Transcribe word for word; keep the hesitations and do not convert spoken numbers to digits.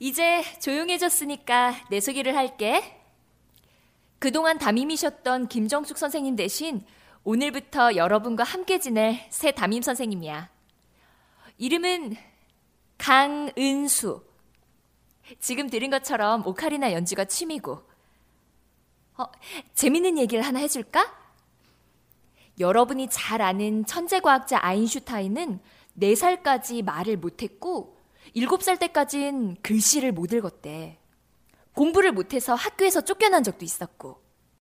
이제 조용해졌으니까 내 소개를 할게. 그동안 담임이셨던 김정숙 선생님 대신 오늘부터 여러분과 함께 지낼 새 담임 선생님이야. 이름은 강은수. 지금 들은 것처럼 오카리나 연주가 취미고. 어, 재밌는 얘기를 하나 해줄까? 여러분이 잘 아는 천재과학자 아인슈타인은 네 살까지 말을 못했고 일곱 살 때까진 글씨를 못 읽었대. 공부를 못해서 학교에서 쫓겨난 적도 있었고.